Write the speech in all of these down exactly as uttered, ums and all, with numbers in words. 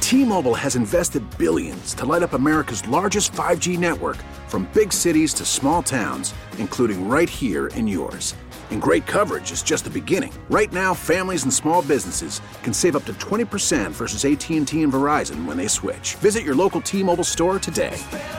T-Mobile has invested billions to light up America's largest five G network, from big cities to small towns, including right here in yours. And great coverage is just the beginning. Right now, families and small businesses can save up to twenty percent versus A T and T and Verizon when they switch. Visit your local T-Mobile store today.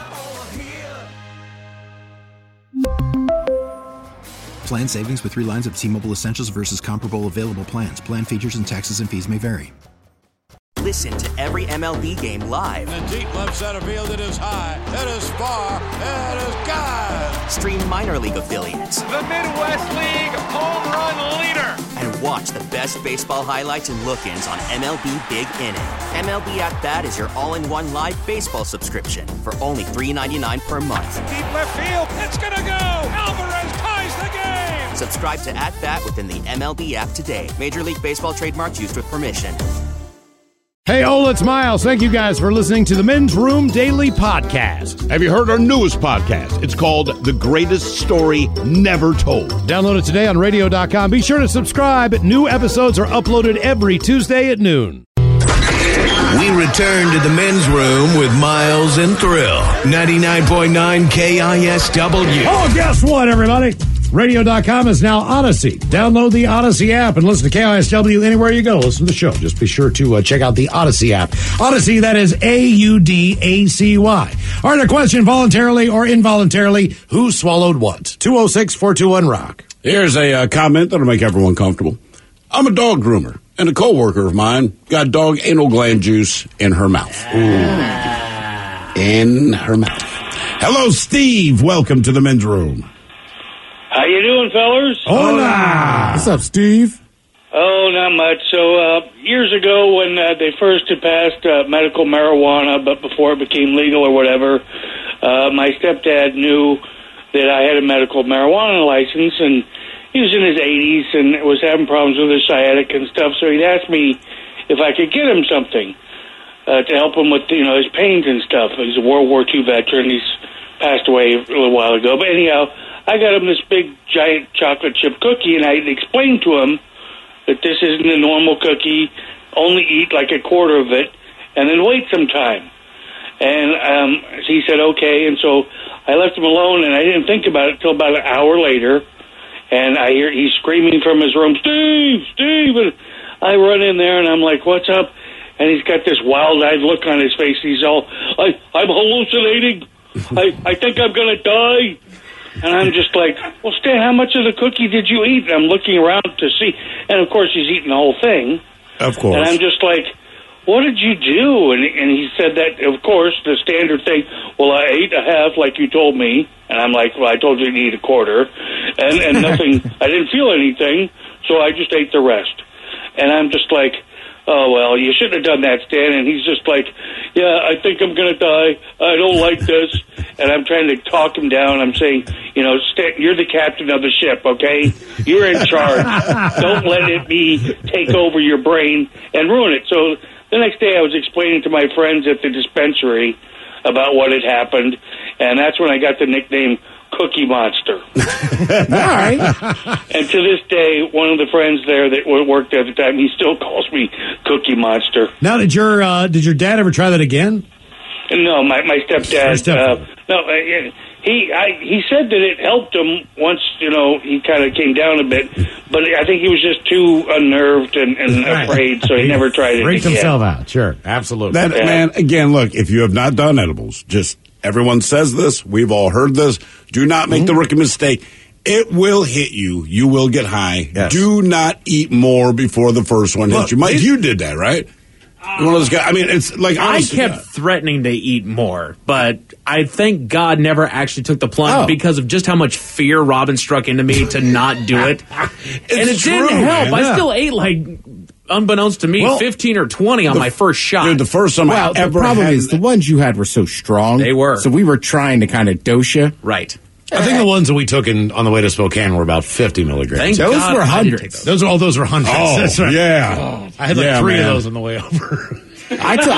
Plan savings with three lines of T-Mobile Essentials versus comparable available plans. Plan features and taxes and fees may vary. Listen to every M L B game live. In the deep left center field, it is high, it is far, it is gone. Stream minor league affiliates. The Midwest League home run leader. And watch the best baseball highlights and look-ins on M L B Big Inning. M L B At Bat is your all-in-one live baseball subscription for only three dollars and ninety-nine cents per month. Deep left field, it's gonna go. Alvarez ties the game. Subscribe to At Bat within the M L B app today. Major League Baseball trademarks used with permission. Hey, Ola, it's Miles. Thank you guys for listening to the Men's Room Daily Podcast. Have you heard our newest podcast? It's called The Greatest Story Never Told. Download it today on radio dot com. Be sure to subscribe. New episodes are uploaded every Tuesday at noon. We return to the Men's Room with Miles and Thrill. ninety-nine point nine K I S W. Oh, guess what, everybody? radio dot com is now Odyssey. Download the Odyssey app and listen to K I S W anywhere you go. Listen to the show. Just be sure to uh, check out the Odyssey app. Odyssey, that is A U D A C Y. All right, a question, voluntarily or involuntarily, who swallowed what? two oh six, four two one, rock. Here's a uh, comment that'll make everyone comfortable. I'm a dog groomer, and a coworker of mine got dog anal gland juice in her mouth. Ooh. In her mouth. Hello, Steve. Welcome to the Men's Room. How you doing, fellers? Hola. What's up, Steve? Oh, not much. So, uh, years ago when uh, they first had passed uh, medical marijuana, but before it became legal or whatever, uh, my stepdad knew that I had a medical marijuana license, and he was in his eighties and was having problems with his sciatic and stuff, so he'd asked me if I could get him something uh, to help him with, you know, his pains and stuff. He's a World War Two veteran. He's passed away a little while ago. But anyhow, I got him this big, giant chocolate chip cookie, and I explained to him that this isn't a normal cookie, only eat like a quarter of it, and then wait some time. And um, he said, okay, and so I left him alone, and I didn't think about it until about an hour later, and I hear he's screaming from his room, Steve, Steve, and I run in there, and I'm like, what's up? And he's got this wild-eyed look on his face. He's all, I, I'm hallucinating. I, I think I'm going to die. And I'm just like, well, Stan, how much of the cookie did you eat? And I'm looking around to see. And, of course, he's eating the whole thing. Of course. And I'm just like, what did you do? And, and he said that, of course, the standard thing, well, I ate a half like you told me. And I'm like, well, I told you to eat a quarter. And, and nothing, I didn't feel anything, so I just ate the rest. And I'm just like, oh, well, you shouldn't have done that, Stan. And he's just like, yeah, I think I'm going to die. I don't like this. And I'm trying to talk him down. I'm saying, you know, Stan, you're the captain of the ship, okay? You're in charge. Don't let it be take over your brain and ruin it. So the next day I was explaining to my friends at the dispensary about what had happened. And that's when I got the nickname Cookie Monster. All right. And to this day, one of the friends there that worked there at the time, he still calls me Cookie Monster. Now, did your uh, did your dad ever try that again? No, my my stepdad. Your stepdad. Uh, no, uh, he I, he said that it helped him once, you know, he kind of came down a bit, but I think he was just too unnerved and, and afraid, so he never tried it Freaked again. himself out. Sure, absolutely. That, Yeah. Man, again, look, if you have not done edibles, just everyone says this. We've all heard this. Do not make mm-hmm. the rookie mistake. It will hit you. You will get high. Yes. Do not eat more before the first one Look, hits you. Mike, it, you did that, right? You're one of those guys. I mean, it's like honestly, I kept yeah. threatening to eat more, but I thank God never actually took the plunge Oh. because of just how much fear Robin struck into me to not do it. And it true, didn't help. man, I yeah. still ate like, unbeknownst to me, Well, fifteen or twenty on the, my first shot. Dude, the first time well, I ever the problem had is the ones you had were so strong. They were. So we were trying to kind of dose you. Right. I think the ones that we took in on the way to Spokane were about fifty milligrams. Thank Those God were I didn't take hundreds. those. Those are all. Those were hundreds. Oh, That's right. yeah. I had like Yeah, three man. of those on the way over. I, t-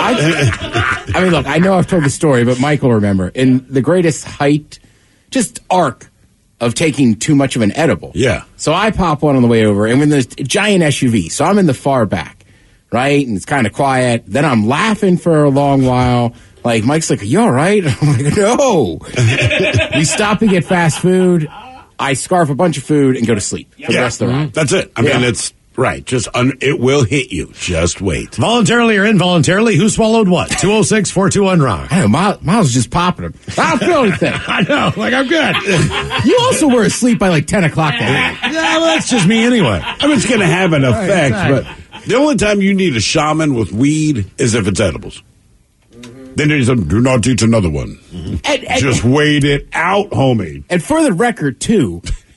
I, I mean, look, I know I've told the story, but Mike will remember. In the greatest height, just arc of taking too much of an edible. Yeah. So I pop one on the way over, and when there's a giant S U V, so I'm in the far back, right? And it's kind of quiet. Then I'm laughing for a long while. Like, Mike's like, are you all right? I'm like, no. We stop and get fast food. I scarf a bunch of food and go to sleep for yeah. the rest of the ride. That's it. I yeah. mean, it's right. Just un- it will hit you. Just wait. Voluntarily or involuntarily, who swallowed what? two oh six, four two one, rock. I know, Miles, Miles is just popping them. I don't feel anything. I know. Like, I'm good. You also were asleep by like ten o'clock that night. Yeah, well, that's just me anyway. I mean, it's going to have an effect, right, exactly. but the only time you need a shaman with weed is if it's edibles. Mm-hmm. Then there's a, do not eat another one. Mm-hmm. And, and, just wait it out, homie. And for the record, too,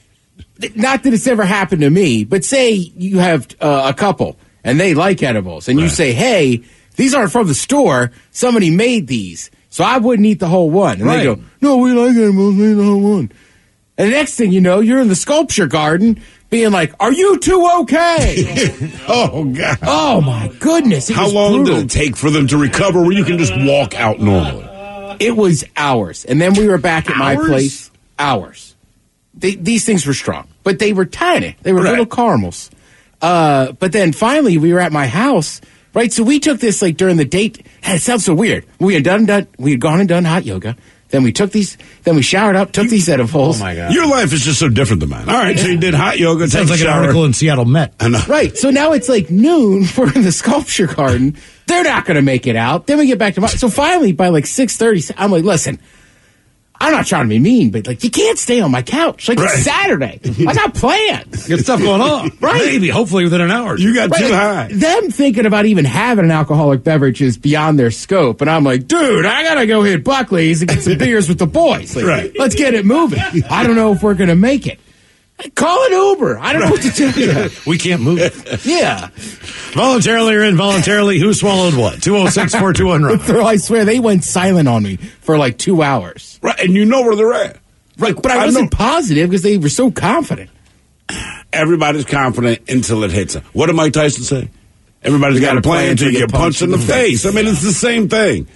not that it's ever happened to me, but say you have uh, a couple and they like edibles and right. you say, hey, these aren't from the store. Somebody made these. So I wouldn't eat the whole one. And right. they go, no, we like edibles. We eat the whole one. And the next thing you know, you're in the sculpture garden being like, are you two okay? Oh, God. Oh, my goodness. How long brutal. did it take for them to recover where you can just walk out normally? It was hours. And then we were back at hours? my place. Hours. They, these things were strong, but they were tiny. They were right. little caramels. Uh, but then finally we were at my house, right? So we took this like during the date. It sounds so weird. We had done, done we had gone and done hot yoga. Then we took these, then we showered up, took you, these edibles. Oh my God. Your life is just so different than mine. All right, yeah. So you did hot yoga, sounds like shower. An article in Seattle Met. Right. So now it's like noon. We're in the sculpture garden. They're not going to make it out. Then we get back to my, so finally by like six thirty, I'm like, listen, I'm not trying to be mean, but like you can't stay on my couch. Like right. It's Saturday. I got plans. Got stuff going on. Right. Maybe, hopefully within an hour. You got right. too high. Them thinking about even having an alcoholic beverage is beyond their scope. And I'm like, dude, I got to go hit Buckley's and get some beers with the boys. Like, right. Let's get it moving. I don't know if we're going to make it. Call an Uber. I don't right. know what to tell you. We can't move. Yeah. Voluntarily or involuntarily, who swallowed what? two oh six, four two one, rock. I swear, they went silent on me for like two hours. Right, and you know where they're at. Right, but I, I wasn't know. positive because they were so confident. Everybody's confident until it hits them. What did Mike Tyson say? Everybody's got, got a plan until you get punched in the face. face. I mean, it's the same thing.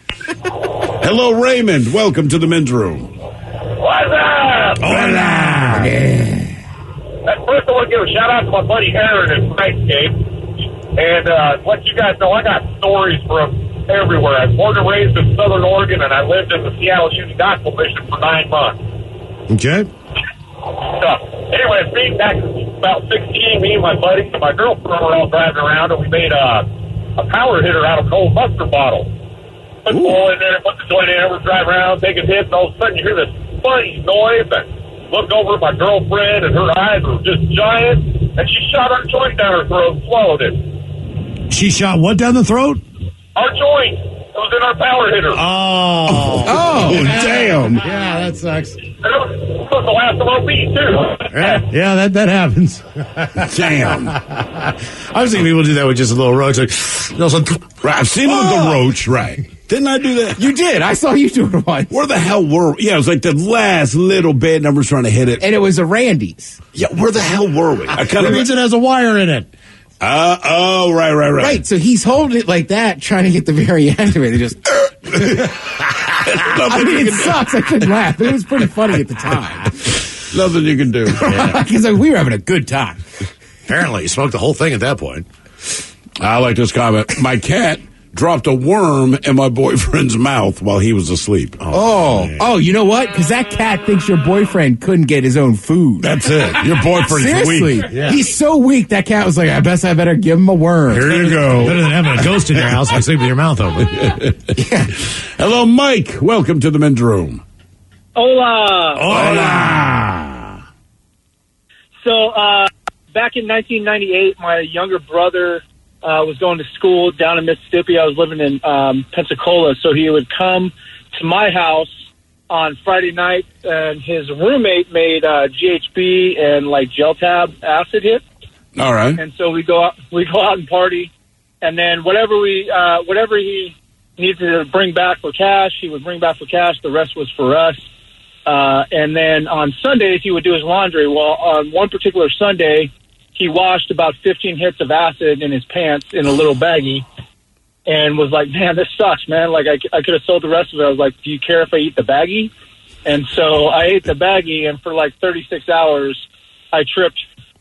Hello, Raymond. Welcome to the men's room. What's up? Hola. Yeah. First, I want to give a shout out to my buddy Aaron at Nightscape. And uh, let you guys know, I got stories from everywhere. I was born and raised in Southern Oregon, and I lived in the Seattle Union Gospel Mission for nine months. Okay. So, anyway, being back about sixteen, me and my buddy and my girlfriend were all driving around, and we made a, a power hitter out of an old mustard bottle. Put the ball in there, put the joint in there, we're driving around, taking hits, and all of a sudden you hear this funny noise, and looked over at my girlfriend, and her eyes were just giant, and she shot our joint down her throat and swallowed it. She shot what down the throat? Our joint. It was in our power hitter. Oh. Oh, damn. Yeah, that sucks. And it was, it was the last of our beat, too. Yeah, yeah that, that happens. Damn. I've seen people do that with just a little roach. Like, right, I've seen it with the roach, right. Didn't I do that? You did. I saw you do it once. Where the hell were we? Yeah, it was like the last little bit, and I was trying to hit it. And it was a Randy's. Yeah, where the hell were we? I kind of means it has a wire in it. Uh, oh, right, right, right. Right, so he's holding it like that, trying to get the very end of it. And just, I mean, it sucks. I couldn't laugh, but it was pretty funny at the time. Nothing you can do. Because yeah. we were having a good time. Apparently, you smoked the whole thing at that point. I like this comment. My cat dropped a worm in my boyfriend's mouth while he was asleep. Oh, oh, oh you know what? Because that cat thinks your boyfriend couldn't get his own food. That's it. Your boyfriend's Seriously, weak. Yeah. He's so weak, that cat was like, I guess I better give him a worm. Here you go. Better than having a ghost in your house and sleep with your mouth open. Yeah. Hello, Mike. Welcome to the men's room. Hola. Hola. So, uh, back in nineteen ninety-eight, my younger brother Uh, was going to school down in Mississippi. I was living in um, Pensacola, so he would come to my house on Friday night, and his roommate made uh, G H B and like gel tab acid hit. All right. And so we go out, we go out and party, and then whatever we uh, whatever he needed to bring back for cash, he would bring back for cash. The rest was for us. Uh, and then on Sundays, he would do his laundry. Well, on one particular Sunday, he washed about fifteen hits of acid in his pants in a little baggie and was like, man, this sucks, man. Like, I, I could have sold the rest of it. I was like, do you care if I eat the baggie? And so I ate the baggie, and for like thirty-six hours, I tripped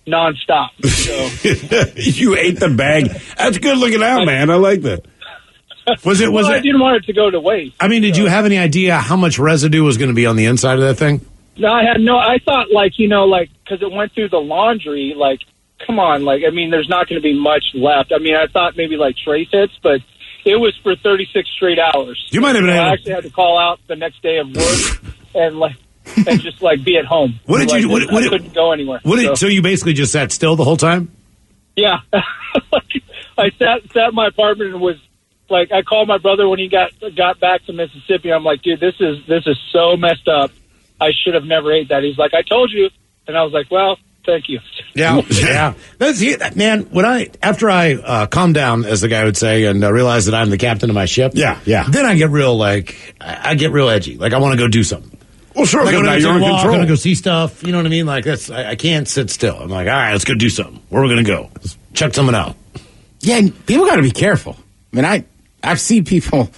nonstop. So you ate the bag. That's good looking out, man. I like that. Was it? Was well, it? I didn't want it to go to waste. I mean, did so. you have any idea how much residue was going to be on the inside of that thing? No, I had no. I thought like you know like because it went through the laundry. Like, come on, like I mean, there's not going to be much left. I mean, I thought maybe like trace hits, but it was for thirty-six straight hours. You might have been. So able- I actually had to call out the next day of work and like. And just like be at home. What did like, you? What, what, I couldn't go anywhere. What did, so. so you basically just sat still the whole time? Yeah, like, I sat sat in my apartment and was like, I called my brother when he got got back to Mississippi. I'm like, dude, this is this is so messed up. I should have never ate that. He's like, I told you, and I was like, well, thank you. Yeah, yeah. That's it, man. When I after I uh, calm down, as the guy would say, and uh, realize that I'm the captain of my ship. Yeah, yeah. Then I get real like I I get real edgy. Like I want to go do something. Well, sure, like, now I'm you're in walk, control. I'm going to go see stuff. You know what I mean? Like, that's I, I can't sit still. I'm like, all right, let's go do something. Where are we going to go? Let's check something out. Yeah, and people got to be careful. I mean, I, I've seen people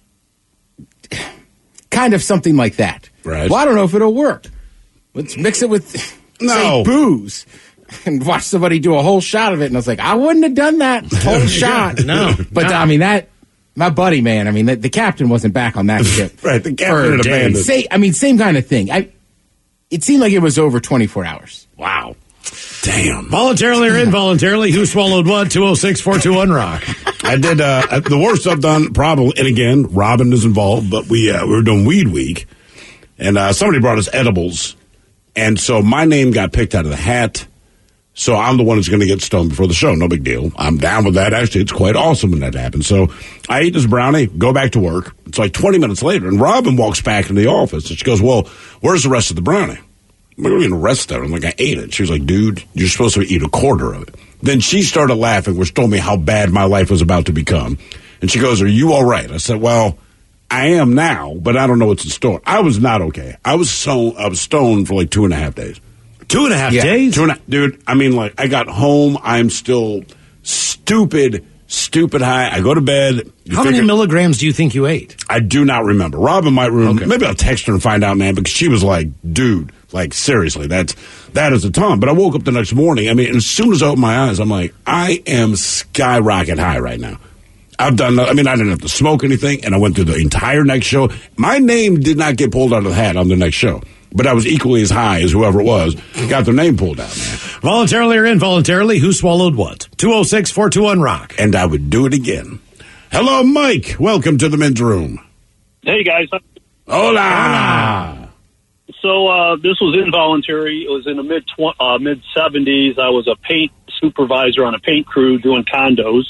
kind of something like that. Right. Well, I don't know if it'll work. Let's mix it with, No. say, booze. And watch somebody do a whole shot of it. And I was like, I wouldn't have done that whole shot. No. But, No. I mean, that... My buddy, man, I mean, the, the captain wasn't back on that ship. Right, the for captain had days. abandoned. Say, I mean, same kind of thing. I, it seemed like it was over twenty-four hours. Wow. Damn. Voluntarily or involuntarily, who swallowed what? two oh six, four two one, rock. I did uh, the worst I've done, probably, and again, Robin is involved, but we, uh, we were doing Weed Week, and uh, somebody brought us edibles, and so my name got picked out of the hat. So I'm the one who's going to get stoned before the show. No big deal. I'm down with that. Actually, it's quite awesome when that happens. So I eat this brownie, go back to work. It's like twenty minutes later, and Robin walks back into the office, and she goes, well, where's the rest of the brownie? I'm like, what do you mean the rest of it? I'm like, I ate it. She was like, dude, you're supposed to eat a quarter of it. Then she started laughing, which told me how bad my life was about to become. And she goes, are you all right? I said, well, I am now, but I don't know what's in store. I was not okay. I was so I was stoned for like two and a half days. Two and a half Yeah, days? Two and a, dude, I mean, like, I got home. I'm still stupid, stupid high. I go to bed. How many milligrams do you think you ate? I do not remember. Robin might remember. Okay. Maybe I'll text her and find out, man, because she was like, dude, like, seriously, that's, that is a ton. But I woke up the next morning. I mean, as soon as I opened my eyes, I'm like, I am skyrocket high right now. I've done, I mean, I didn't have to smoke anything, and I went through the entire next show. My name did not get pulled out of the hat on the next show. But I was equally as high as whoever it was got their name pulled out, man. Voluntarily or involuntarily, who swallowed what? two oh six, four two one, rock. And I would do it again. Hello, Mike. Welcome to the men's room. Hey, guys. Hola. Hola. So uh, this was involuntary. It was in the mid tw- uh, mid seventies. I was a paint supervisor on a paint crew doing condos.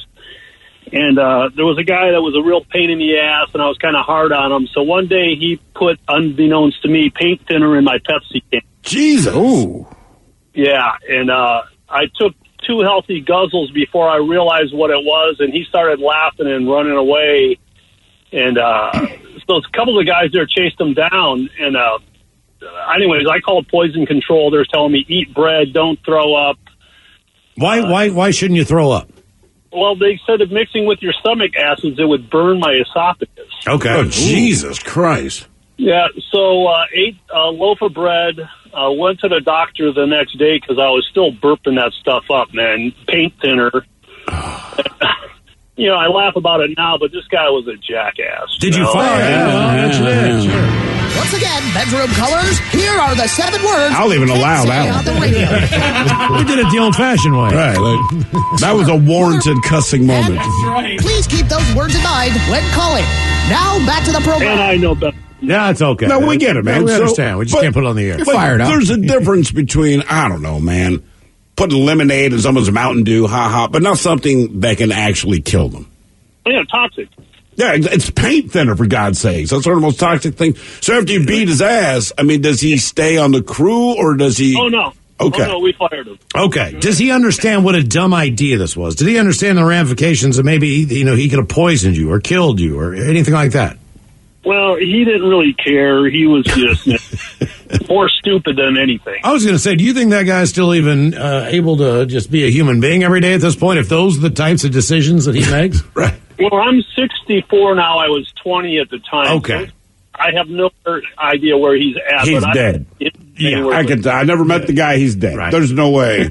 And uh, there was a guy that was a real pain in the ass, and I was kind of hard on him. So one day he put, unbeknownst to me, paint thinner in my Pepsi can. Jesus. Ooh. Yeah, and uh, I took two healthy guzzles before I realized what it was, and he started laughing and running away. And uh, so a couple of the guys there chased him down. And uh, anyways, I called poison control. They're telling me, eat bread, don't throw up. Why, why, why shouldn't you throw up? Well, they said that mixing with your stomach acids, it would burn my esophagus. Okay. Oh, Jesus Christ. Yeah, so uh, ate a loaf of bread, uh, went to the doctor the next day because I was still burping that stuff up, man. Paint thinner. You know, I laugh about it now, but this guy was a jackass. Did you know? find out? Once again, bedroom colors, here are the seven words. I'll even allow that on the radio. We did it the old-fashioned way. Right. Like, that was a warranted cussing moment. Please keep those words in mind when calling. Now, back to the program. And I know better. Yeah, it's okay. No, we get it, man. No, we So- understand. We just but- can't put it on the air. But fired up. There's a difference between, I don't know, man, putting lemonade in someone's Mountain Dew, ha-ha, but not something that can actually kill them. Yeah, toxic. Yeah, it's paint thinner, for God's sakes. That's one of the most toxic things. So after you beat his ass, I mean, does he stay on the crew, or does he... Oh, no. Okay. Oh, no, we fired him. Okay. Does he understand what a dumb idea this was? Did he understand the ramifications of maybe, you know, he could have poisoned you or killed you or anything like that? Well, he didn't really care. He was just more stupid than anything. I was going to say, do you think that guy's still even uh, able to just be a human being every day at this point, if those are the types of decisions that he makes? Right. Well, I'm sixty-four now. I was twenty at the time. Okay. So I have no idea where he's at. He's but dead. I, Yeah, I can. I never met the guy. He's dead. Right. There's no way.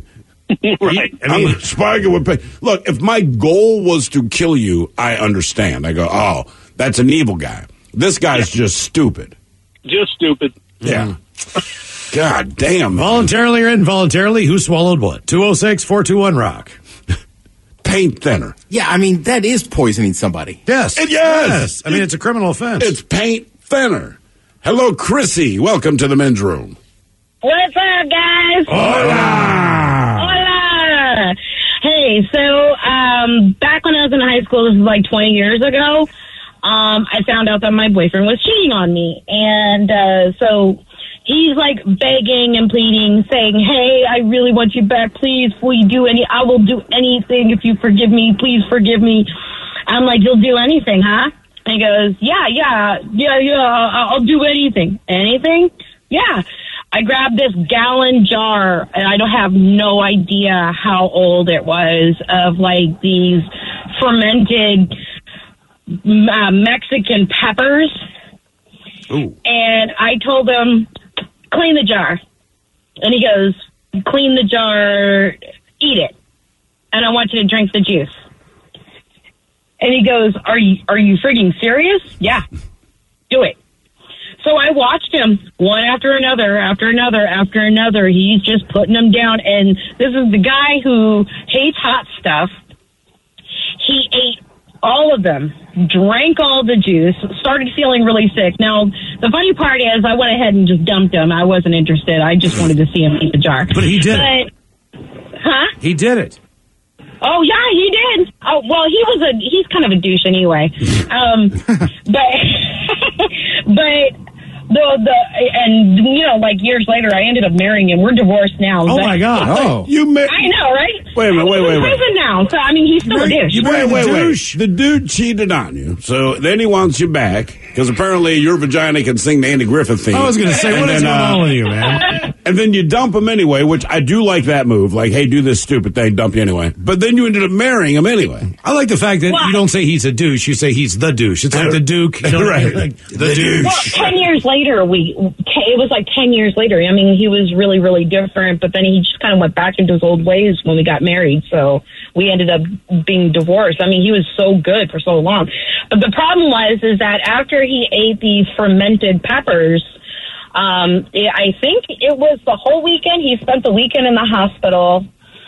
Right. I mean, I'm sparking with pain. Look, if my goal was to kill you, I understand. I go, oh, that's an evil guy. This guy's yeah. just stupid. Just stupid. Yeah. God damn. Voluntarily or involuntarily, who swallowed what? two oh six, four two one, rock. Paint thinner. Yeah, I mean, that is poisoning somebody. Yes. It, yes. yes. I mean, it's a criminal offense. It's paint thinner. Hello, Chrissy. Welcome to the men's room. What's up, guys? Hola. Hola. Hey, so um, back when I was in high school, this was like twenty years ago, um, I found out that my boyfriend was cheating on me. And uh, so he's like begging and pleading, saying, hey, I really want you back. Please, will you do any? I will do anything if you forgive me. Please forgive me. I'm like, you'll do anything, huh? And he goes, yeah, yeah, yeah, yeah, I'll do anything. Anything? Yeah. I grabbed this gallon jar, and I don't have no idea how old it was, of like these fermented uh, Mexican peppers. Ooh. And I told him, clean the jar. And he goes, clean the jar, eat it. And I want you to drink the juice. And he goes, are you, are you freaking serious? Yeah, do it. So I watched him one after another, after another, after another. He's just putting them down. And this is the guy who hates hot stuff. He ate all of them, drank all the juice, started feeling really sick. Now, the funny part is I went ahead and just dumped him. I wasn't interested. I just wanted to see him eat the jar. But he did but, it. Huh? He did it. Oh, yeah, he did. Oh, well, he was a, he's kind of a douche anyway. Um, but, but, the, the, and, you know, like years later, I ended up marrying him. We're divorced now. Oh, but, my God. Oh. You ma- I know, right? Wait a minute, wait, He's wait, in wait. prison now, so, I mean, he's still a douche. You wait, wait, wait. The dude cheated on you, so then he wants you back, because apparently your vagina can sing the Andy Griffith theme. I was going to say, and what then, is going uh, on with you, man? And then you dump him anyway, which I do like that move. Like, hey, do this stupid thing, dump you anyway. But then you ended up marrying him anyway. I like the fact that What? you don't say he's a douche, you say he's the douche. It's like the Duke. You know what I mean? Right. Like, the douche. Well, ten years later, we, it was like ten years later. I mean, he was really, really different, but then he just kind of went back into his old ways when we got married. So we ended up being divorced. I mean, he was so good for so long. But the problem was, is that after he ate the fermented peppers, um, I think it was the whole weekend. He spent the weekend in the hospital.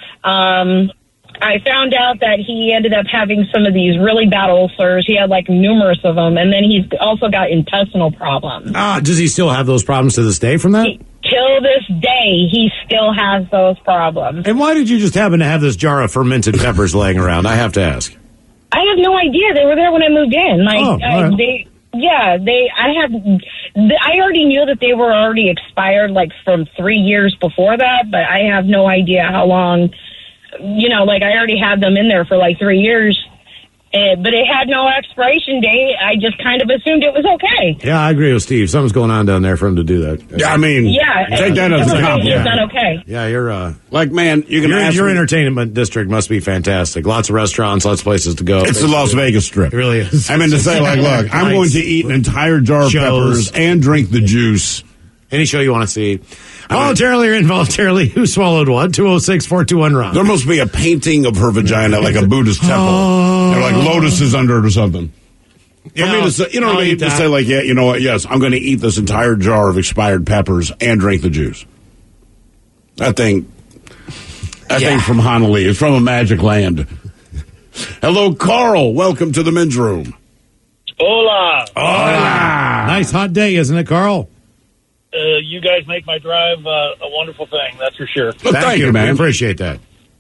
Um, I found out that he ended up having some of these really bad ulcers. He had like numerous of them. And then he's also got intestinal problems. Ah, does he still have those problems to this day from that? He, till this day, he still has those problems. And why did you just happen to have this jar of fermented peppers laying around? I have to ask. I have no idea. They were there when I moved in. Like, Oh, uh, right. they, yeah, they, I have, I already knew that they were already expired, like, from three years before that, but I have no idea how long, you know, like, I already had them in there for, like, three years. Uh, but it had no expiration date. I just kind of assumed it was okay. Yeah, I agree with Steve. Something's going on down there for him to do that. Yeah, I mean, Yeah. take that as a It's compliment. not okay. Yeah, you're, uh, Like, man, you can your, ask your me- entertainment district must be fantastic. Lots of restaurants, lots of places to go. It's the Las Vegas Strip. It really is. I mean, to say, like, look, I'm going to eat an entire jar of Shows. peppers and drink the juice. Any show you want to see. Voluntarily or involuntarily, who swallowed what? two oh six, four two one, rock. There must be a painting of her vagina, like a Buddhist temple. Oh. They're like lotuses under it or something. For Yeah, me to say, you know I'll what I mean? eat To that. say, like, yeah, you know what? Yes, I'm going to eat this entire jar of expired peppers and drink the juice. That thing, that Yeah. thing from Honolulu is from a magic land. Hello, Carl. Welcome to the men's room. Hola. Hola. Nice hot day, isn't it, Carl? Uh, you guys make my drive uh, a wonderful thing, that's for sure. Well, thank, you, man. We appreciate that.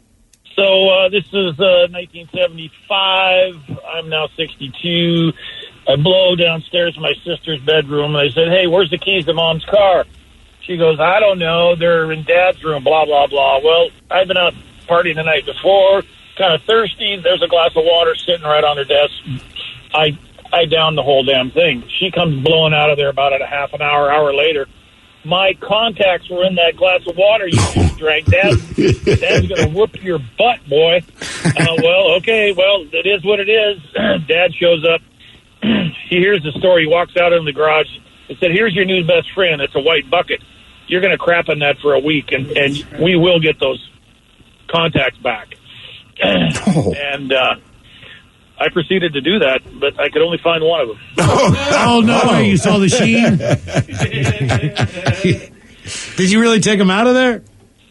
So uh, this is uh, nineteen seventy-five. I'm now sixty-two. I blow downstairs to my sister's bedroom, and I said, hey, where's the keys to Mom's car? She goes, I don't know. They're in Dad's room, blah, blah, blah. Well, I've been out partying the night before, kind of thirsty. There's a glass of water sitting right on her desk. I I downed the whole damn thing. She comes blowing out of there about a half an hour, hour later. My contacts were in that glass of water you just drank. Dad, Dad's going to whoop your butt, boy. Uh, well, okay, well, it is what it is. Dad shows up. He hears the story. He walks out in the garage and said, here's your new best friend. It's a white bucket. You're going to crap in that for a week, and, and we will get those contacts back. Oh. And uh, I proceeded to do that, but I could only find one of them. Oh, no way. You saw the sheen? Did you really take him out of there?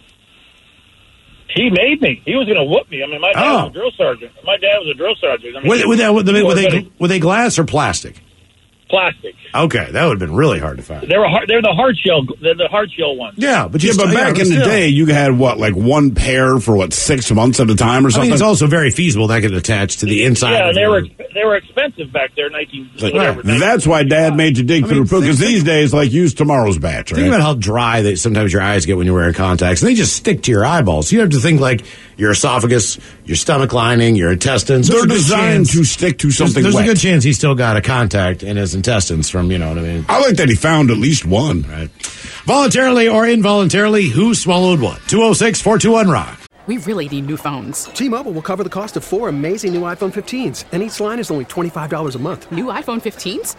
He made me. He was going to whoop me. I mean, my dad Oh. was a drill sergeant. My dad was a drill sergeant. I mean, Were, he- were, they, were, they, he were, was they, ready. were they glass or plastic? Plastic. Okay, that would have been really hard to find. They were hard, they're the hard shell. They're the hard shell ones. Yeah, but yeah, you but still- back yeah, in the still. day, you had what, like one pair for what, six months at a time or I something? think it's also very feasible that could attach to the inside. Yeah, of they the- were they were expensive back there. Nineteen. Like, whatever. that's why Dad made you dig I through mean, the poop, because think- these days, like, use tomorrow's batch, right? Think about how dry that sometimes your eyes get when you're wearing contacts. And they just stick to your eyeballs. You have to think like your esophagus, your stomach lining, your intestines. They're There's a good designed chance- to stick to there's- something There's, wet. a good chance he still got a contact in his intestines from, you know what I mean? I like that he found at least one. Right. Voluntarily or involuntarily, who swallowed what? two oh six, four two one, rock. We really need new phones. T-Mobile will cover the cost of four amazing new iPhone fifteens, and each line is only twenty-five dollars a month. New iPhone fifteens?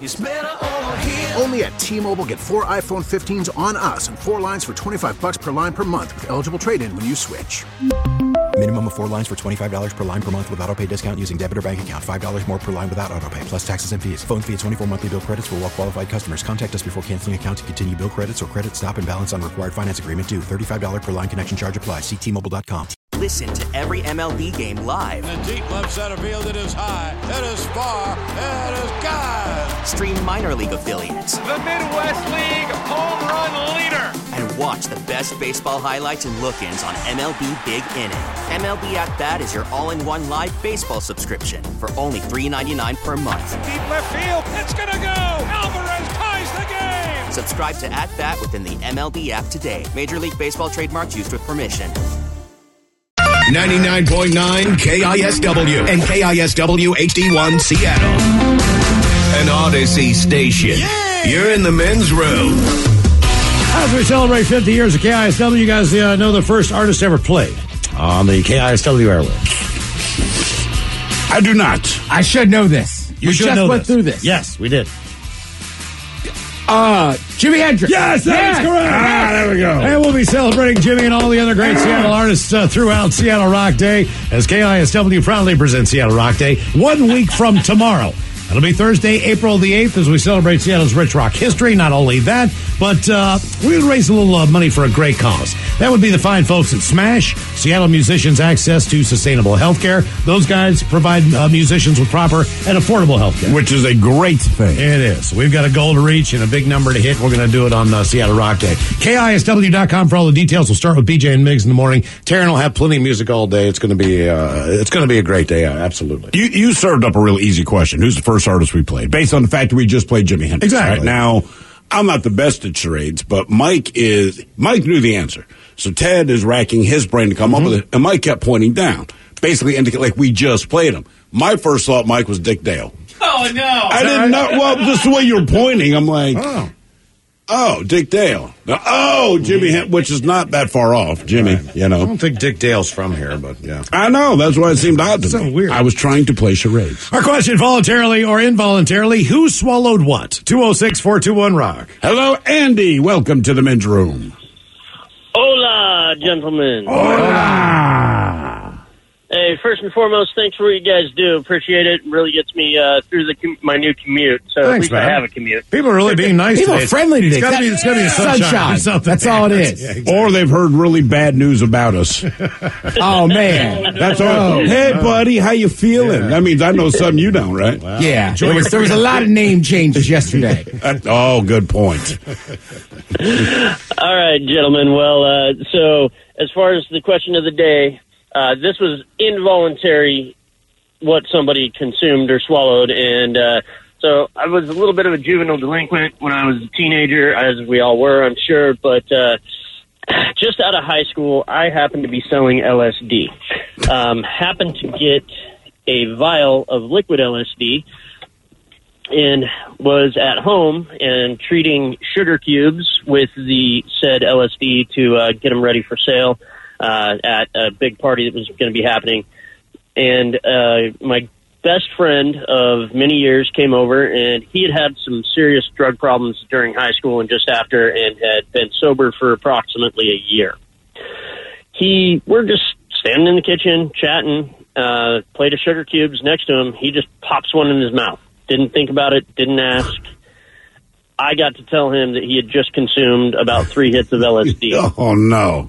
Only at T-Mobile, get four iPhone fifteens on us and four lines for twenty-five bucks per line per month with eligible trade-in when you switch. Minimum of four lines for twenty-five dollars per line per month with autopay discount using debit or bank account. five dollars more per line without autopay, plus taxes and fees. Phone fee at twenty-four monthly bill credits for well-qualified customers. Contact us before canceling account to continue bill credits or credit stop and balance on required finance agreement due. thirty-five dollars per line connection charge applies. See T Mobile dot com. Listen to every M L B game live. In the deep left center field, it is high, it is far, it is gone. Stream minor league affiliates. The Midwest League home run leader. And watch the best baseball highlights and look-ins on M L B Big Inning. M L B At Bat is your all-in-one live baseball subscription for only three dollars and ninety-nine cents per month. Deep left field. It's going to go. Alvarez ties the game. Subscribe to At Bat within the M L B app today. Major League Baseball trademarks used with permission. ninety-nine point nine K I S W and K I S W H D one Seattle. An Odyssey station. You're in the men's room. As we celebrate fifty years of K I S W, you guys uh, know the first artist ever played on the K I S W airwaves. I do not. I should know this. You we should just know went this. through this. Yes, we did. Uh, Jimi Hendrix. Yes, that Yes. is correct. Ah, there we go. And we'll be celebrating Jimmy and all the other great Seattle artists uh, throughout Seattle Rock Day as K I S W proudly presents Seattle Rock Day one week from tomorrow. It'll be Thursday, April the eighth, as we celebrate Seattle's rich rock history. Not only that, but uh, we'll raise a little uh, money for a great cause. That would be the fine folks at SMASH, Seattle Musicians Access to Sustainable Healthcare. Those guys provide uh, musicians with proper and affordable healthcare. Which is a great thing. It is. We've got a goal to reach and a big number to hit. We're going to do it on uh, Seattle Rock Day. K I S W dot com for all the details. We'll start with B J and Miggs in the morning. Taryn will have plenty of music all day. It's going to be uh, it's going to be a great day. Uh, absolutely. You you served up a real easy question. Who's the first artist we played? Based on the fact that we just played Jimi Hendrix. Exactly. Right? Now, I'm not the best at charades, but Mike is. Mike knew the answer. So Ted is racking his brain to come Mm-hmm. up with it, and Mike kept pointing down, basically indicate like we just played him. My first thought, Mike, was Dick Dale. Oh, no. I didn't know. Well, just the way you were pointing, I'm like, Oh. oh, Dick Dale. Now, oh, Jimmy, Hen- which is not that far off, Jimmy. You I know. don't think Dick Dale's from here, but yeah. I know. That's why it seemed odd to So me. weird. I was trying to play charades. Our question, voluntarily or involuntarily, who swallowed what? two oh six, four two one, rock. Hello, Andy. Welcome to the men's room. Hola, gentlemen. Hola. Hey, first and foremost, thanks for what you guys do. Appreciate it. Really gets me uh, through the com- my new commute. So at Thanks, least man. I have a commute. People are really being nice People today. are friendly today. It's got to be, it's gotta be a sunshine. Sunshine. or something. That's all it is. Yeah, exactly. Or they've heard really bad news about us. Oh, man. That's all. Oh. Hey, buddy, how you feeling? Yeah. That means I know something you don't, right? Wow. Yeah, Enjoy there was, your there was a lot of name changes yesterday. That- oh, good point. All right, gentlemen. Well, uh, so as far as the question of the day, uh, this was involuntary what somebody consumed or swallowed. And uh, so I was a little bit of a juvenile delinquent when I was a teenager, as we all were, I'm sure. But uh, just out of high school, I happened to be selling L S D. Um, happened to get a vial of liquid L S D and was at home and treating sugar cubes with the said L S D to uh, get them ready for sale uh, at a big party that was going to be happening. And uh, my best friend of many years came over, and he had had some serious drug problems during high school and just after, and had been sober for approximately a year. He, we're just standing in the kitchen, chatting, uh, plate of sugar cubes next to him. He just pops one in his mouth. Didn't think about it, didn't ask. I got to tell him that he had just consumed about three hits of L S D. Oh, no.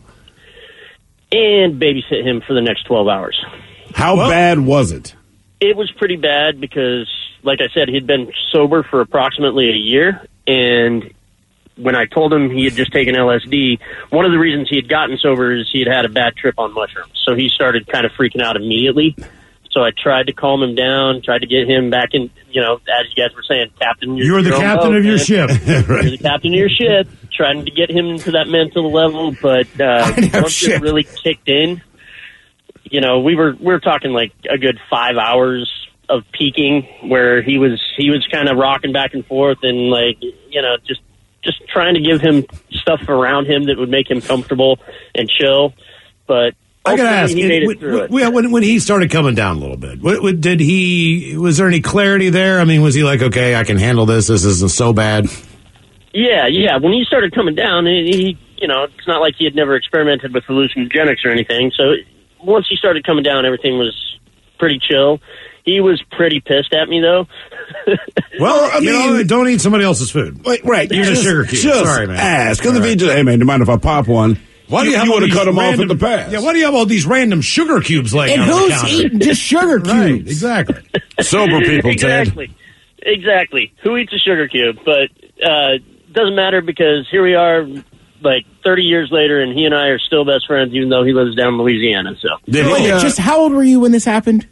And babysit him for the next twelve hours. How well, bad was it? It was pretty bad because, like I said, he'd been sober for approximately a year. And when I told him he had just taken L S D, one of the reasons he had gotten sober is he had had a bad trip on mushrooms. So he started kind of freaking out immediately. So I tried to calm him down, tried to get him back in, you know, as you guys were saying, captain. Your, You're the your captain boat, of your man. ship. You're the captain of your ship, trying to get him to that mental level. But uh, once shit. it really kicked in, you know, we were we were talking like a good five hours of peaking where he was he was kind of rocking back and forth and like, you know, just just trying to give him stuff around him that would make him comfortable and chill. But I gotta ask, he made it, it through it. when, when, when he started coming down a little bit, what, what, did he? Was there any clarity there? I mean, was he like, okay, I can handle this. This isn't so bad. Yeah, yeah. When he started coming down, he, you know, it's not like he had never experimented with hallucinogenics or anything. So once he started coming down, everything was pretty chill. He was pretty pissed at me, though. Well, I mean, know, don't eat somebody else's food. Wait, right. You're just, a sugar cube. Just Sorry, man. ask. Because if he just, hey, man, do you mind if I pop one? Why do you, you, you want to cut them random, off at the pass? Yeah, why do you have all these random sugar cubes laying and on the counter? And who's eating just sugar cubes? Right, exactly. Sober people, exactly. Ted. Exactly. Who eats a sugar cube? But uh doesn't matter because here we are, like thirty years later, and he and I are still best friends, even though he lives down in Louisiana. So, Did he, uh, just how old were you when this happened?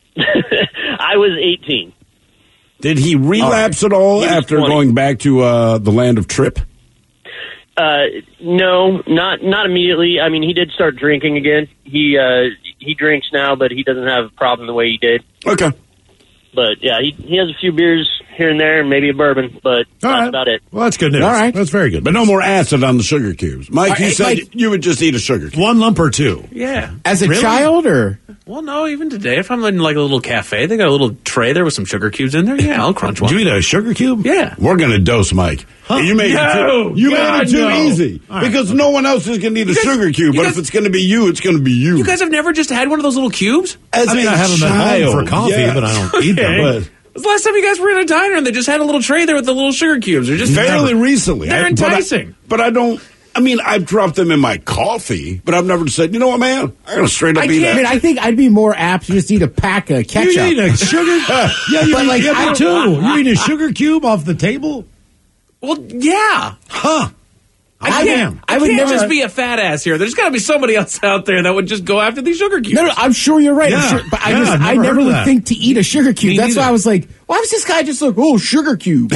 I was eighteen. Did he relapse all right. at all after twenty. Going back to uh, the land of Trip? Uh, no, not not immediately. I mean, he did start drinking again. He uh, he drinks now, but he doesn't have a problem the way he did. Okay. But yeah, he he has a few beers here and there, maybe a bourbon, but all that's right. about it. Well, that's good news. All right, that's very good. But no more acid on the sugar cubes, Mike. Right, you said Mike, you would just eat a sugar cube. One lump or two. Yeah. As a really? child, or well, no, even today, if I'm in like a little cafe, they got a little tray there with some sugar cubes in there. Yeah, I'll crunch one. Did you eat a sugar cube? Yeah. We're gonna dose Mike. Huh? You made no, it too, you God, made it too no. easy Right, because okay. no one else is gonna eat a guys, sugar cube. But guys, if it's gonna be you, it's gonna be you. You guys have never just had one of those little cubes? As I mean, a I have them child, at home for coffee, yes. but I don't eat them. Okay. But It was the last time you guys were in a diner and they just had a little tray there with the little sugar cubes. They're just fairly never, recently. They're I, enticing. But I, but I don't. I mean, I've dropped them in my coffee, but I've never said, you know what, man? I'm gonna straight up I eat that. I mean, I think I'd be more apt to just eat a pack of ketchup. you eat a sugar? yeah, you But eat like, yeah, I me don't- too. You eat a sugar cube off the table? Well, yeah. Huh? I I can't, am. I I would can't never- just be a fat ass here. There's got to be somebody else out there that would just go after these sugar cubes. No, no, I'm sure you're right. I'm Yeah. sure, but I Yeah, just I've I never never heard of would that. think to eat a sugar cube. Me That's why neither. I was like, why was this guy just like, oh, sugar cube?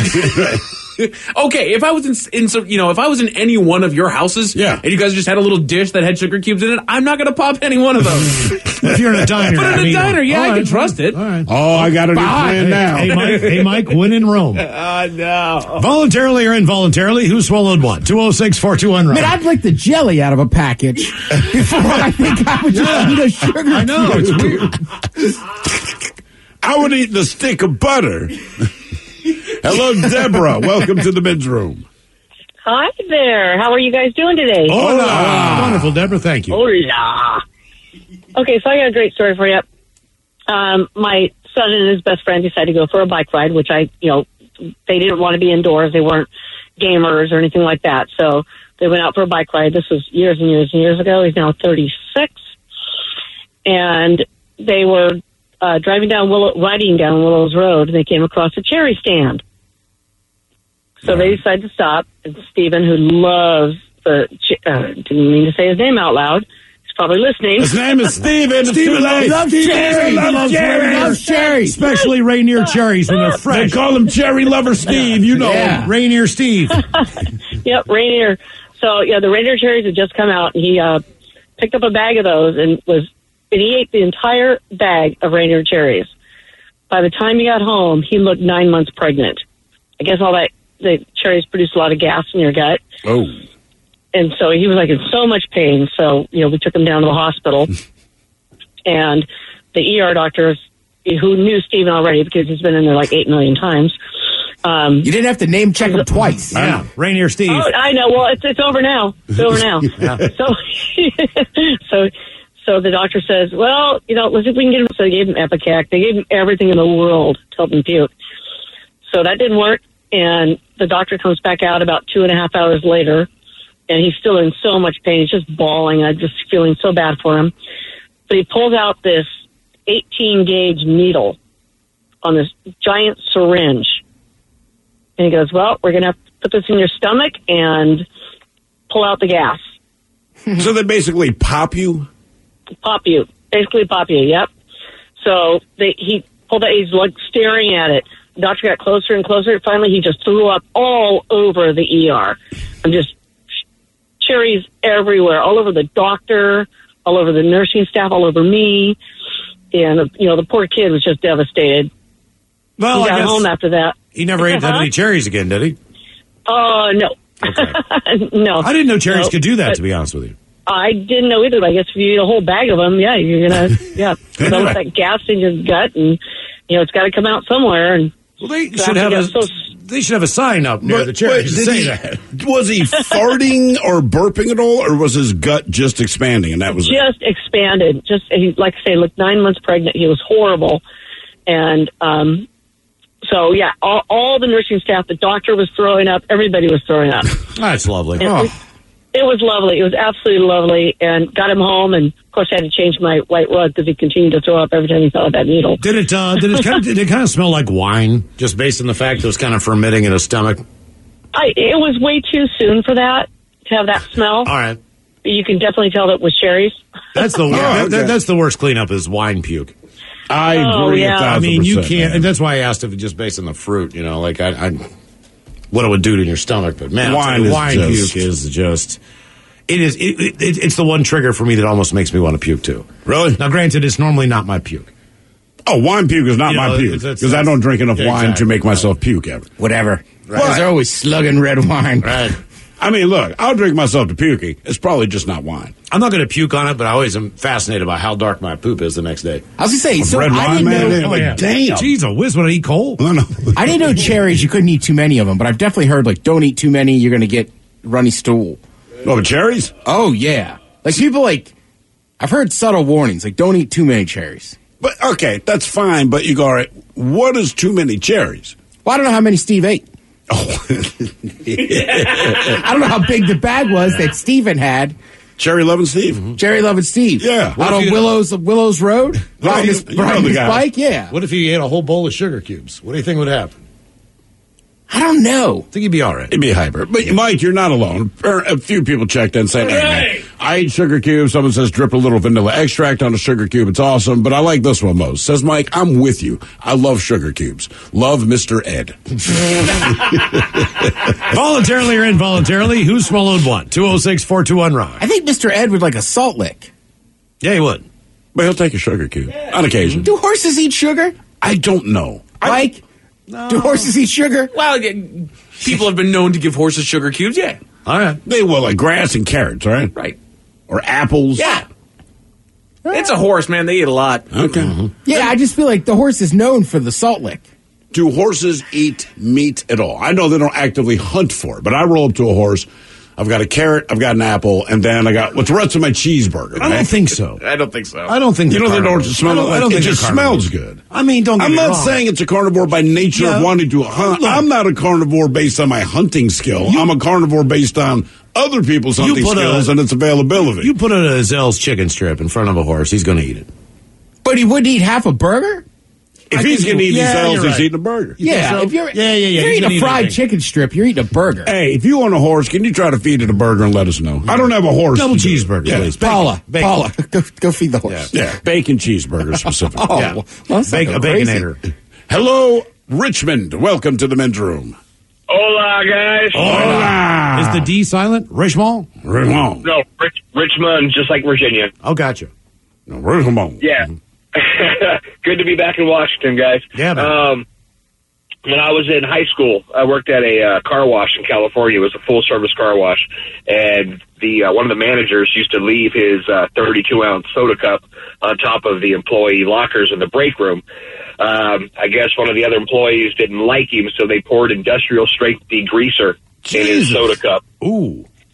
Okay, if I was in, in some, you know, if I was in any one of your houses, Yeah. and you guys just had a little dish that had sugar cubes in it, I'm not going to pop any one of those. If you're in a diner, But in I a mean, diner, yeah, all I right, can trust it. All right. Oh, I got a new Bye. plan now. Hey, Mike. Hey, Mike. When in Rome, Oh, no. voluntarily or involuntarily, who swallowed one? Two zero six four two one. I mean, I'd like the jelly out of a package before I think I would just Yeah. eat a sugar I know cube. it's weird. I would eat the stick of butter. Hello, Deborah. Welcome to the men's room. Hi there. How are you guys doing today? Hola. Wonderful, Deborah. Thank you. Hola. Okay, so I got a great story for you. Um, my son and his best friend decided to go for a bike ride, which I, you know, they didn't want to be indoors. They weren't gamers or anything like that. So they went out for a bike ride. This was years and years and years ago. He's now thirty-six. And they were uh, driving down Willow, riding down Willows Road, and they came across a cherry stand. So they decided to stop. And Stephen, who loves the, ch- uh, didn't mean to say his name out loud. He's probably listening. His name is Steven. Steven loves, loves cherries. Loves Loves cherries. Loves cherries. Especially Rainier cherries when they're fresh. They call him Cherry Lover Steve. You know Yeah. him. Rainier Steve. Yep, Rainier. So, yeah, the Rainier cherries had just come out, and he uh, picked up a bag of those and was, and he ate the entire bag of Rainier cherries. By the time he got home, he looked nine months pregnant. I guess all that, the cherries produce a lot of gas in your gut. Oh. And so he was like in so much pain. So, you know, we took him down to the hospital. And the E R doctors, who knew Stephen already because he's been in there like eight million times. Um, You didn't have to name check him twice. Yeah. Rainier Steve. Oh, I know. Well, it's it's over now. It's over now. Yeah. So, so, so the doctor says, well, you know, let's see if we can get him. So they gave him Epicac. They gave him everything in the world to help him puke. So that didn't work. And the doctor comes back out about two and a half hours later, and he's still in so much pain. He's just bawling. I'm just feeling so bad for him. But he pulls out this eighteen gauge needle on this giant syringe. And he goes, well, we're going to have to put this in your stomach and pull out the gas. So they basically pop you? Pop you. Basically pop you, yep. So they, he pulled out, he's like staring at it. The doctor got closer and closer. Finally, he just threw up all over the E R. I'm just cherries everywhere, all over the doctor, all over the nursing staff, all over me. And, you know, the poor kid was just devastated. Well, he got I guess home after that. He never ate that many cherries again, did he? Oh, uh, no. Okay. No. I didn't know cherries no, could do that, but, to be honest with you. I didn't know either. But I guess if you eat a whole bag of them, yeah, you're gonna yeah develop that gas in your gut, and you know it's got to come out somewhere. And well, they so should have a so, they should have a sign up near but, the cherries to did say he, that. Was he farting or burping at all, or was his gut just expanding, and that was just it? expanded? Just he, like I say, looked nine months pregnant. He was horrible, and um, so yeah, all, all the nursing staff, the doctor was throwing up. Everybody was throwing up. That's lovely. And Oh. it, it was lovely. It was absolutely lovely, and got him home. And of course, I had to change my white rug because he continued to throw up every time he felt that needle. Did it? Uh, did it kind of? Did it kind of smell like wine? Just based on the fact it was kind of fermenting in his stomach. I, it was way too soon for that to have that smell. All right. You can definitely tell that it was cherries. That's the Oh, that, okay. that- that's the worst cleanup is wine puke. I Oh, agree a yeah. I mean, you thousand percent, can't, man. and that's why I asked if it just based on the fruit. You know, like I, I what it would do to your stomach. But man, Wine wine, is wine just- puke is just. It is. It, it, it's the one trigger for me that almost makes me want to puke too. Really? Now, granted, it's normally not my puke. Oh, wine puke is not You my know, puke it's- because I don't drink enough Yeah, wine exactly. to make myself puke ever. Whatever. Right. Because they're always slugging red wine. Right. I mean, look, I'll drink myself to puking. It's probably just not wine. I'm not going to puke on it, but I always am fascinated by how dark my poop is the next day. I was going to say, so red I wine, didn't man, know. like, yeah. damn. Jeez, a whiz, when I eat coal. No, no. I didn't know cherries, you couldn't eat too many of them, but I've definitely heard, like, don't eat too many, you're going to get runny stool. Oh, but cherries? Oh, yeah. Like, people, like, I've heard subtle warnings, like, don't eat too many cherries. But, okay, that's fine, but you go, all right, what is too many cherries? Well, I don't know how many Steve ate. Oh. I don't know how big the bag was that Steven had. Cherry Lovin' Steve? Jerry Lovin' Steve. Yeah. Out What if on you- Willows Willows Road, No, riding you- his, you know riding the his guy. bike. Yeah. What if you ate a whole bowl of sugar cubes? What do you think would happen? I don't know. I think you'd be all right. It'd be hyper. But, Mike, you're not alone. Er, A few people checked in saying, hey, man, I eat sugar cubes. Someone says drip a little vanilla extract on a sugar cube. It's awesome. But I like this one most. Says Mike, I'm with you. I love sugar cubes. Love Mister Ed. Voluntarily or involuntarily, who swallowed what? two oh six, four two one, rock. I think Mister Ed would like a salt lick. Yeah, he would. But he'll take a sugar cube on occasion. Do horses eat sugar? I don't know. Mike? Do horses eat sugar? Well, yeah, people have been known to give horses sugar cubes, yeah. All right. They will, like grass and carrots, right? Right. Or apples. Yeah. It's a horse, man. They eat a lot. Okay. Yeah, I just feel like the horse is known for the salt lick. Do horses eat meat at all? I know they don't actively hunt for it, but I roll up to a horse. I've got a carrot, I've got an apple, and then I got what's the rest of my cheeseburger. I don't right? think so. I don't think so. I don't think You they're know they don't carnivores. smell I don't, like I don't it think just they're carnivores. smells good. I mean, don't get I'm me not wrong. saying it's a carnivore by nature Yeah. of wanting to hunt. Look. I'm not a carnivore based on my hunting skill. I'm a carnivore based on other people's You hunting put a- skills and its availability. You put a Zell's chicken strip in front of a horse, he's going to eat it. But he wouldn't eat half a burger? if I he's think going to you- eat yeah, these L's, you're he's right. eating a burger. Yeah, so? if you're, Yeah, yeah, yeah, if he's you're eating gonna a eat fried anything. chicken strip, you're eating a burger. Hey, if you own a horse, can you try to feed it a burger and let us know? I don't have a horse. Double to do it. cheeseburger, yeah. please. Paula, Bacon. Paula, go, go feed the horse. Yeah, bacon cheeseburger specifically. Oh, Yeah. well, that's not Bacon, a crazy. baconator. Hello, Richmond. Welcome to the men's room. Hola, guys. Hola. Is the D silent? Richmond? Richmond. No, Rich, Richmond, just like Virginia. Oh, gotcha. No, Richmond. Yeah. Good to be back in Washington, guys. Yeah, man. Um, when I was in high school, I worked at a uh, car wash in California. It was a full-service car wash, and the uh, one of the managers used to leave his uh, thirty-two ounce soda cup on top of the employee lockers in the break room. Um, I guess one of the other employees didn't like him, so they poured industrial strength degreaser in his Jesus. soda cup. Ooh.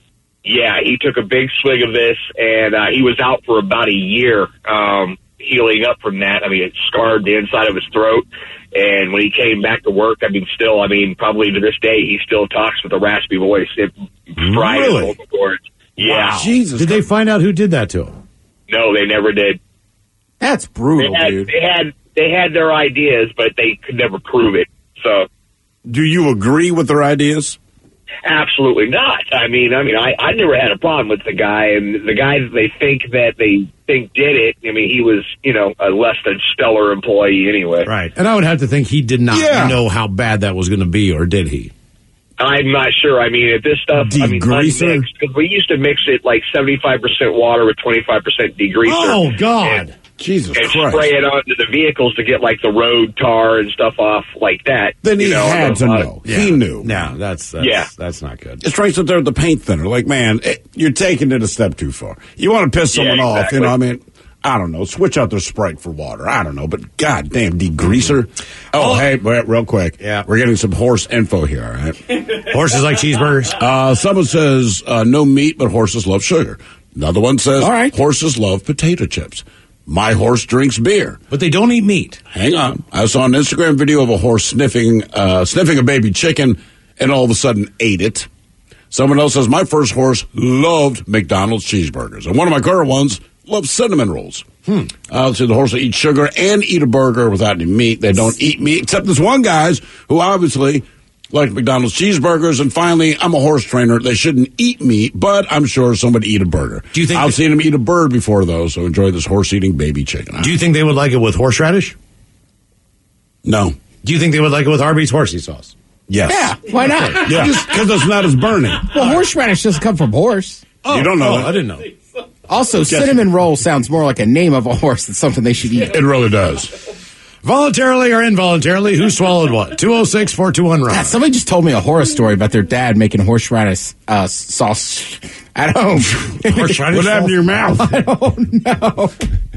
Yeah, he took a big swig of this, and uh, he was out for about a year um, healing up from that. I mean, it scarred the inside of his throat. And when he came back to work, I mean, still, I mean, probably to this day, he still talks with a raspy voice. It fried his Really? vocal cords. Yeah. Wow. Jesus. Did they find out who did that to him? No, they never did. That's brutal, they had, dude. They had, they had their ideas, but they could never prove it. So, do you agree with their ideas? Absolutely not. I mean, I mean, I, I never had a problem with the guy, and the guy that they think that they think did it. I mean, he was, you know, a less than stellar employee anyway. Right. And I would have to think he did not Yeah. know how bad that was going to be, or did he? I'm not sure. I mean, if this stuff, I mean, Degreaser? unmixed, because we used to mix it like seventy-five percent water with twenty-five percent degreaser. Oh, God. And, Jesus and Christ. spray it onto the vehicles to get like the road tar and stuff off like that. Then he you know, had to uh, know. He knew. No, that's, that's, Yeah. that's not good. It's right up there with the paint thinner. Like, man, it, you're taking it a step too far. You want to piss someone Yeah, off, you exactly. know, I mean, I don't know, switch out their Sprite for water. I don't know, but goddamn, degreaser. Oh, Oh. hey, wait, real quick. Yeah. We're getting some horse info here, all right? Horses like cheeseburgers? Uh, someone says uh, no meat, but horses love sugar. Another one says All right. horses love potato chips. My horse drinks beer. But they don't eat meat. Hang on. I saw an Instagram video of a horse sniffing uh, sniffing a baby chicken and all of a sudden ate it. Someone else says, my first horse loved McDonald's cheeseburgers. And one of my current ones loves cinnamon rolls. Hmm. Uh, so the horse will eat sugar and eat a burger without any meat. They don't eat meat, except this one guy's who obviously like McDonald's cheeseburgers. And finally, I'm a horse trainer. They shouldn't eat meat, but I'm sure somebody eat a burger. Do you think I've that- seen him eat a bird before, though, so enjoy this horse-eating baby chicken. Do you think they would like it with horseradish? No. Do you think they would like it with Arby's horsey sauce? Yes. Yeah, why not? Yeah, because it's not as burning. Well, horseradish doesn't come from horse. You don't know Oh, that. I didn't know. Also, cinnamon roll sounds more like a name of a horse than something they should eat. It really does. Voluntarily or involuntarily, who swallowed what? two oh six, four two one, God, Rob. somebody just told me a horror story about their dad making horseradish uh, sauce at home. Horseradish What happened to your mouth? I don't know.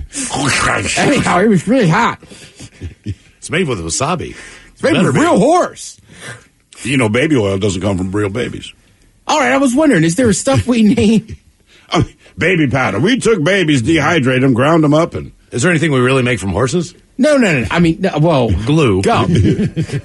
Anyhow, it was really hot. It's made with wasabi. It's made Better with be. real horse. You know, baby oil doesn't come from real babies. All right, I was wondering, is there stuff we name? I mean, baby powder. We took babies, dehydrated them, ground them up, and Is there anything we really make from horses? No, no, no. I mean, no, well, Glue. gum. no,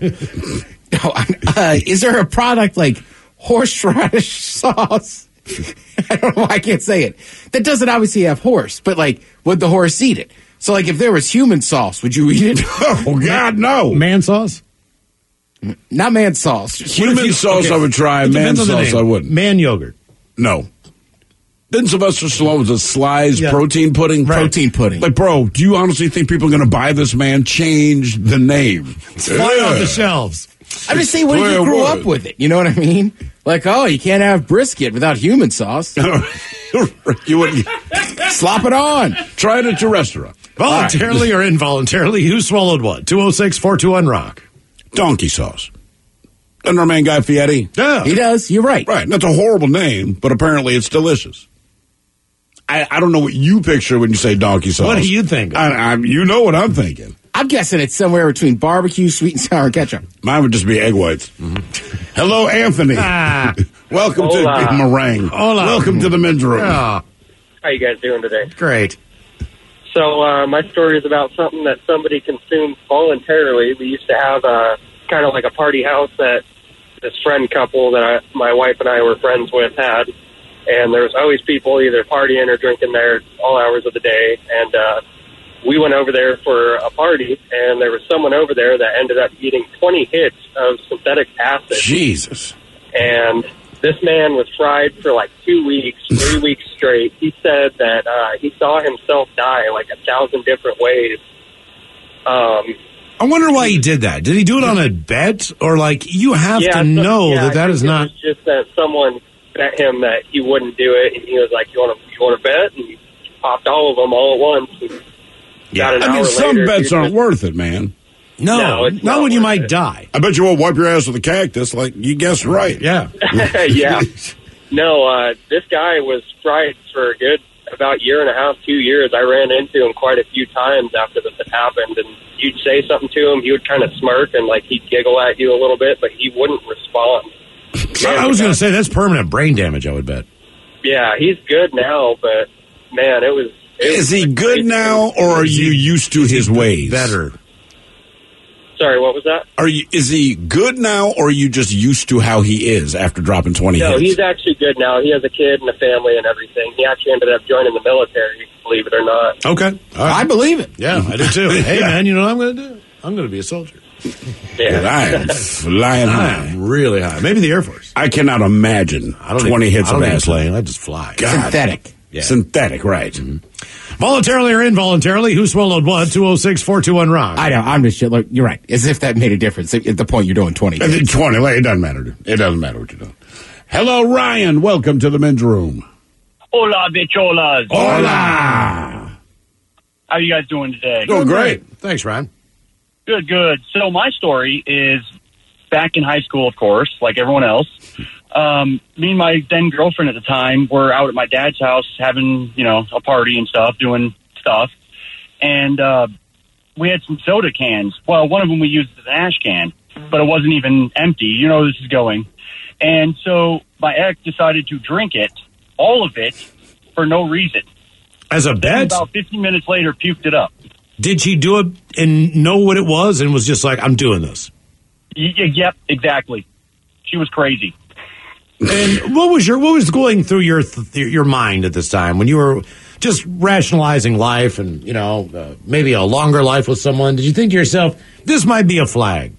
uh, is there a product like horseradish sauce? I don't know why I can't say it. That doesn't obviously have horse, but like, would the horse eat it? So, like, if there was human sauce, would you eat it? oh God, no. Man sauce? Not man sauce. Just Human sauce I would try. It Man depends on the sauce name. I wouldn't. Man yogurt. No. Then Sylvester Stallone was a Sly's Yeah. protein pudding. protein pudding. Like, bro, do you honestly think people are going to buy this man? Change the name. Fly off the shelves. I'm just saying, what if Well, you grew what? up with it? You know what I mean? Like, oh, you can't have brisket without human sauce. You wouldn't Slop it on. try it at your restaurant. Voluntarily or involuntarily, who swallowed what? two oh six, four two one, rock. Donkey sauce. Doesn't our man Guy Fieri? Yeah. He does. You're right. Right. That's a horrible name, but apparently it's delicious. I, I don't know what you picture when you say donkey sauce. What do you think? I, I, you know what I'm thinking. I'm guessing it's somewhere between barbecue, sweet and sour ketchup. Mine would just be egg whites. Hello, Anthony. Ah. Welcome Hola. to meringue. Hola. Welcome to the men's room. Oh, How you guys doing today? great. So uh, my story is about something that somebody consumed voluntarily. We used to have a kind of like a party house that this friend couple that I, my wife and I were friends with had, and there was always people either partying or drinking there all hours of the day. And uh, we went over there for a party, and there was someone over there that ended up eating twenty hits of synthetic acid. Jesus. And this man was fried for like two weeks, three weeks straight. He said that uh, he saw himself die like a thousand different ways. Um, I wonder why he did that. Did he do it on a bet? Or, like, you have yeah, to so- know yeah, that that I is think it not... was just that someone bet him that he wouldn't do it, and he was like, "You want to? You want to bet?" And he popped all of them all at once. And Yeah. got an I mean, hour some later, bets he aren't just- worth it, man. No, No, it's not not when you worth might it. die. I bet you won't wipe your ass with a cactus. Like, you guessed right. Yeah. yeah. No, uh, this guy was fried for a good about year and a half, two years. I ran into him quite a few times after this had happened, and you'd say something to him, he would kind of smirk and like he'd giggle at you a little bit, but he wouldn't respond. I was going to say, that's permanent brain damage, I would bet. Yeah, he's good now, but man, it was. It Is was he like good crazy. now, or are you used to his ways? Better. Sorry, what was that? Are you? Is he good now, or are you just used to how he is after dropping twenty No, hits? he's actually good now. He has a kid and a family and everything. He actually ended up joining the military, believe it or not. Okay. All right. I believe it. Yeah, I do too. Hey, Yeah. man, you know what I'm going to do? I'm going to be a soldier. Yeah. I am flying I high. am really high. Maybe the Air Force. I cannot imagine I don't twenty even, hits I don't of even acid. plane. I just fly. God. Synthetic. Yeah. Synthetic, right? Voluntarily or involuntarily, who swallowed what? two oh six, four two one, Ron. I know. I'm just shit. Look, you're right. As if that made a difference at the point you're doing twenty. I think twenty. Like, it doesn't matter. It doesn't matter what you're doing. Hello, Ryan. Welcome to the men's room. Hola, bicholas. Hola. How you guys doing today? Doing great. Thanks, Ryan. Good, good. So my story is back in high school, of course, like everyone else. Um, me and my then girlfriend at the time were out at my dad's house having, you know, a party and stuff, doing stuff. And uh, we had some soda cans. Well, one of them we used as an ash can, but it wasn't even empty. You know where this is going. And so my ex decided to drink it, all of it, for no reason. As a Then bet? about fifteen minutes later, puked it up. Did she do it and know what it was and was just like, I'm doing this? Y- y- yep, exactly. She was crazy. And what was your what was going through your th- your mind at this time when you were just rationalizing life and, you know, uh, maybe a longer life with someone? Did you think to yourself, this might be a flag?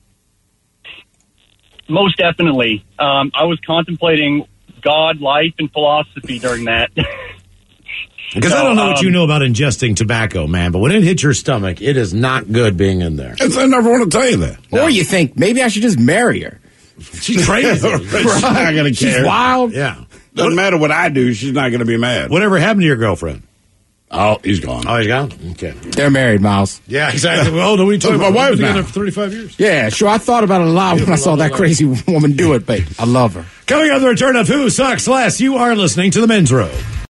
Most definitely. Um, I was contemplating God, life, and philosophy during that. Because So, I don't know what um, you know about ingesting tobacco, man, but when it hits your stomach, it is not good being in there. I never want to tell you that. Or you think, maybe I should just marry her. She's crazy. She's not going to She's care. wild. Yeah. Doesn't matter what I do. She's not going to be mad. Whatever happened to your girlfriend? Oh, he's gone. Oh, he's gone? Okay. They're married, Miles. Yeah, exactly. Well, no, we talking My about wife we've been now. together for thirty-five years. Yeah, sure. I thought about it a lot when I saw that crazy woman do it, but I love her. Coming up, the return of Who Sucks Less. You are listening to The Men's Room.